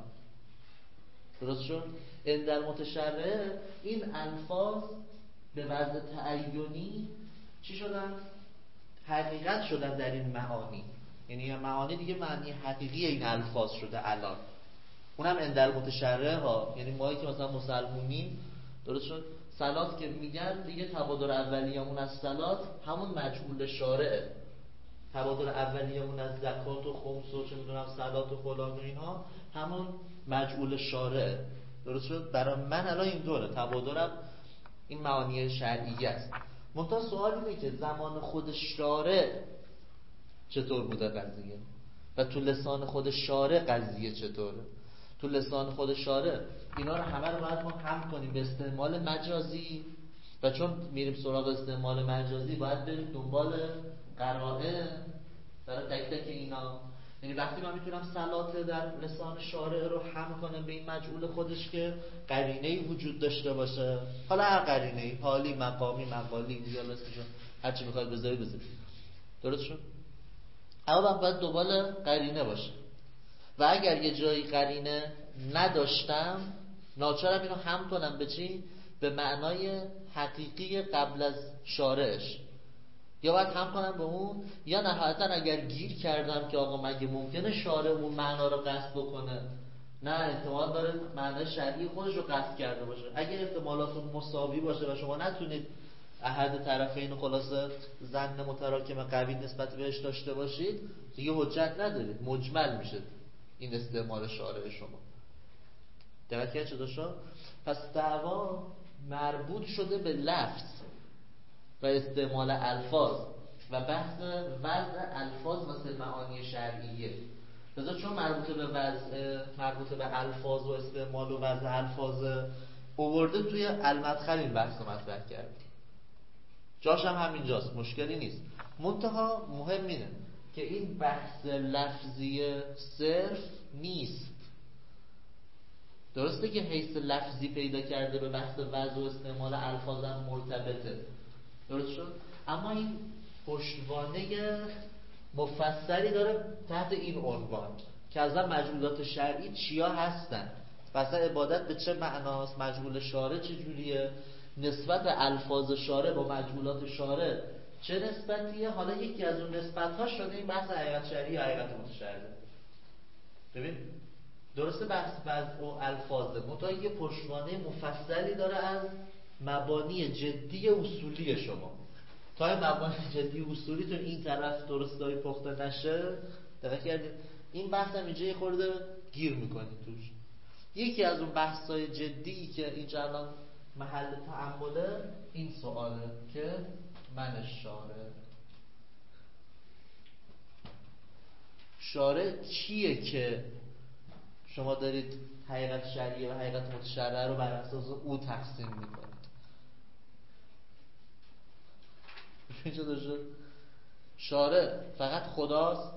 درست شد؟ اندل متشرعه این الفاظ به وضع تعینی چی شدن؟ حقیقت شدن در این معانی، یعنی معانی دیگه معنی حقیقی این الفاظ شده الان، اونم اندل متشرعه ها، یعنی مایی که مثلا مسلمونیم، درست شد؟ صلات که میگن دیگه تبادر اولیه‌مون از صلات همون مجعول شارعه، تبادر اولیه‌مون از زکات و خمس و چه میدونم صلات و فلان و اینها همون مجعول شارعه، درست شد؟ برای من الان این دوره تبادرم این معانی شرعی است. منتها سوال اینه که زمان خود شارع چطور بوده قضیه و تو لسان خود شارع قضیه چطوره. تو لسان خود شارع اینا رو همه رو باید ما هم کنیم به استعمال مجازی و چون میریم سراغ استعمال مجازی باید بریم دنبال قرائن برای تک تک اینا. یعنی وقتی من میتونم صلاته در لسان شارع رو هم کنم به این مجعول خودش که قرینه‌ای وجود داشته باشه، حالا هر قرینه‌ای، حالی، مقامی، مقالی، دیگه لسانشون هر چی میخواد بذاری بذاری. درست شد؟ اما من باید دنبال قرینه باشه و اگر یه جایی قرینه نداشتم ناچارم اینو هم کنم به چی؟ به معنای حقیقی قبل از شارعش، یا باید هم کنم به اون، یا نهایتا اگر گیر کردم که آقا مگه ممکنه شارع اون معنا رو قصد بکنه؟ نه، احتمال داره معنای شرعی خودش رو قصد کرده باشه. اگر احتمالاتون مساوی باشه و شما نتونید احد طرفین خلاصه ظن متراکم قوی نسبت بهش داشته باشید، دیگه حجت ندارید، مجمل میشه این استعمال شارع شما. دقت کردید چه داشت؟ پس دعوا مربوط شده به لفظ و استعمال الفاظ و بحث وضع الفاظ واسه معانی شرعیه. لذا چون مربوط به وضع، مربوط به الفاظ و استعمال و وضع الفاظ آورده توی المدخل این بحث رو مطرح کرد. جاش هم همینجاست، مشکلی نیست. منتها مهم اینه که این بحث لفظی صرف نیست. درسته که حیث لفظی پیدا کرده به بحث وضع و استعمال الفاظ هم مرتبطه، درست شد؟ اما این پشتوانه مفصلی داره تحت این عنوان که اصلا مجعولات شرعی چیا هستن، مثلا عبادت به چه معناست، مجعول شارع چه جوریه، نسبت الفاظ شارع با مجعولات شارع چه نسبتیه. حالا یکی از اون نسبت‌ها شده این بحث حقیقت شرعی و حقیقت متشرعه. ببین درسته بحث وضع و الفاظه، منتها یه پشتوانه مفصلی داره از مبانی جدی اصولی شما. تا این مبانی جدی اصولی تو این طرف درستایی پخته نشه، دقیق کردید این بحث هم اینجا یه خورده گیر میکنید توش. یکی از اون بحثای جدی که اینجا الان محل تأمله این سواله که من شارع شارع کیه که شما دارید حقیقت شرعی و حقیقت متشرعه رو بر اساس او تقسیم میکنید. اینجا داشته شارع فقط خداست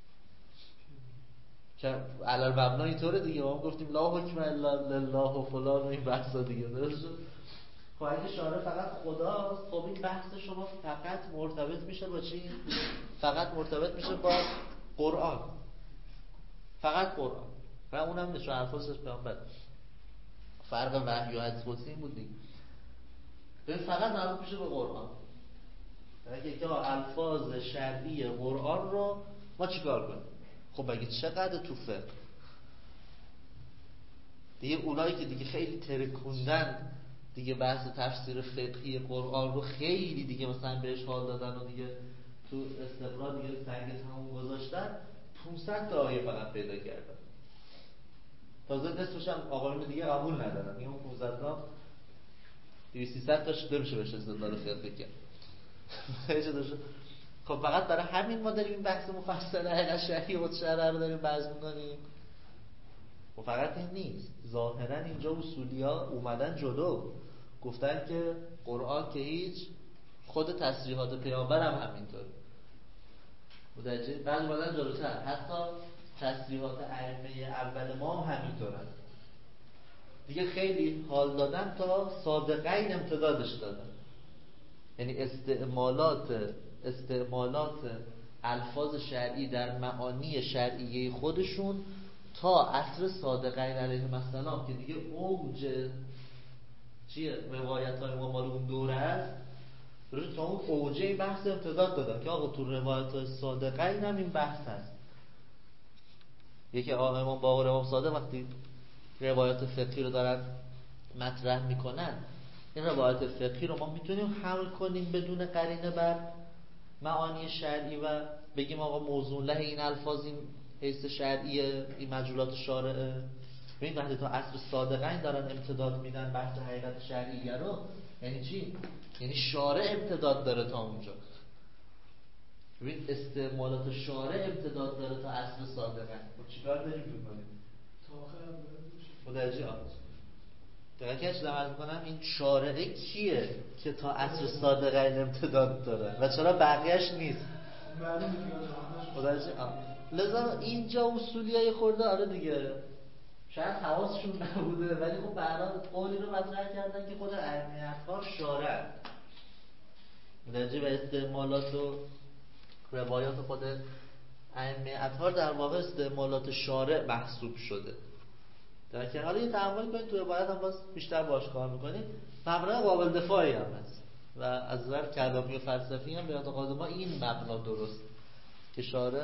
که علال مبنا اینطوره دیگه. ما گفتیم لا حکم الا لله و فلان و این بحثا دیگه. درسته؟ خب اگه شارع فقط خداست، خب این بحث شما فقط مرتبط میشه با چی؟ فقط مرتبط میشه با قرآن، فقط قرآن و اونم نشون الفاظش پیامبر. فرق وحی و حدیث قدسی این بود دیگه. ببین فقط مربوط میشه به قرآن. اگه که الفاظ شرعی قرآن رو ما چیکار کنیم؟ خب اگه چقدر تو فقه دیگه اونایی که دیگه خیلی ترکوندن دیگه بحث تفسیر فقهی قرآن رو خیلی دیگه مثلا بهش حال دادن و دیگه تو استقرار دیگه سنگ تموم گذاشتن، پانصد تا آیه فقط پیدا کردن. تازه نصفش هم آقایون دیگه قبول ندارن. این اون پانصد تا دویست سیصد تاش نمیشه بشه استدلال فقهی کرد. خیلی داشت. خب فقط برای همین ما داریم این بحث مفصل حقیقت شرعی و متشرعه رو داریم بحث می‌کنیم. و فقط این نیست، ظاهرا اینجا اصولیا اومدن جلو گفتن که قرآن که هیچ، خود تصریحات پیامبر هم همینطوره. متوجه؟ بعد اومدن جلوتر، حتی تصریحات ائمه اول ما هم همینطورن. دیگه خیلی حال دادن تا سابقین امتدادش دادن. یعنی استعمالات استعمالات الفاظ شرعی در معانی شرعیه خودشون تا عصر صادقین علیهم السلام که دیگه اوج چیه روایت های ما مال اون دوره است، روش تا اون اوجه این بحث امتداد دادن که آقا تو روایت های صادقین هم این بحث هست. یکی آقا امام باقر امام صادق وقتی روایت فقهی رو دارن مطرح میکنن، این روایت فقهی رو ما میتونیم حمل کنیم بدون قرینه بر معانی شرعی و بگیم آقا موضوع له این الفاظ این حیث شرعیه، این مجعولات شارعه، ببین وقتی تو عصر صادقین دارن امتداد میدن بحث حقیقت شرعیه رو، یعنی چی؟ یعنی شارع امتداد داره تا اونجا. ببین استعمالات شارع امتداد داره تا عصر صادقین. خب چیکار داریم میکنیم؟ تا آخر متوجه آمد. دقیقا چه دارم میکنم؟ این شارعه کیه که تا عصر صادقین امتداد داره و چرا بقیهش نیست؟ متوجه آمد. لذا اینجا اصولیای خورده آره دیگه شاید حواسشون نبوده، ولی خب به هر حال قولی رو مطرح کردن که خود ائمه اطهار شارع متوجه و استعمالات و روایات خود ائمه اطهار در واقع استعمالات شارع محسوب شده. در که حالا یه تأمل کنید تو روایت هم باز بیشتر باش کار میکنید، مبنای قابل دفاعی هم هست و از نظر کلامی و فلسفی هم به اعتقاد ما این مبنا درست که شارع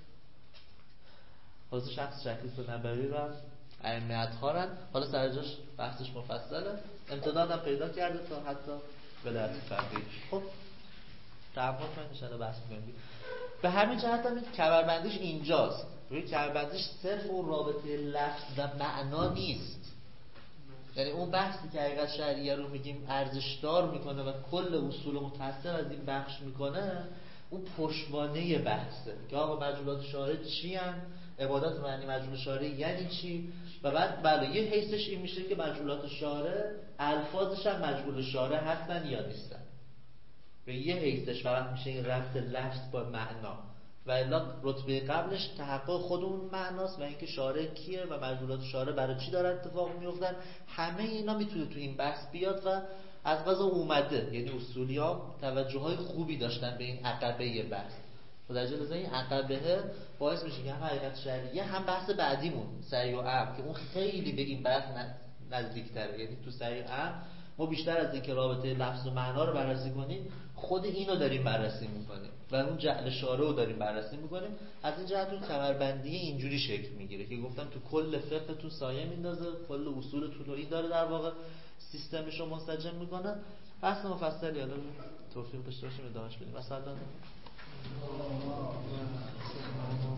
حاضر شخص شکیف نبوی و ائمه اطهارن. حالا سرجاش بحثش مفصله، امتداد هم پیدا کرده تا حتی ولایت فقیه. خب تأمل کنید ان شاءالله بحث می‌کنیم. به همین جهت هم کمربندیش اینجاست. روی کمربندیش صرف اون رابطه لفظ و معنا نیست، یعنی اون بحثی که حقیقت شرعیه رو میگیم ارزشدار میکنه و کل اصول متأثر از این بخش میکنه، اون پشتوانه بحثه که آقا مجهولات شارع چی هن، عبادت معنی مجهول شارع یعنی چی، و بعد بله یه حیثش این میشه که مجهولات شارع الفاظش هم مجهول شارع هستن یا نیستن، به یه حیثش فقط میشه این ربط لفظ با معنا، و الا رتبه قبلش تحقق خود اون معناست و اینکه شارع کیه و مجهولات شارع برای چی داره اتفاق میفتن. همه اینا میتونه تو این بحث بیاد و از قضا اومده، یعنی اصولی ها توجه های خوبی داشتن به این عقبه بحث و در جلسه این عقبه باعث میشه که هم حقیقت شرعیه هم بحث بعدیمون سعی و امر که اون خیلی به این بحث نزدیکتره. یعنی تو سعی و امر ما بیشتر از اینکه رابطه لفظ و معنا رو بررسی کنیم خود اینو داریم بررسی میکنیم و اون جعل شارع رو داریم بررسی میکنیم. از این جهت اون کمربندی اینجوری شکل میگیره که گفتم تو کل فقه تو سایه میندازه، کل اصولتون رو این داره در واقع سیستمش رو منسجم میکنه. بحث مفصلی حالا توفیق داشته باشیم ادامهش بدیم. مثلا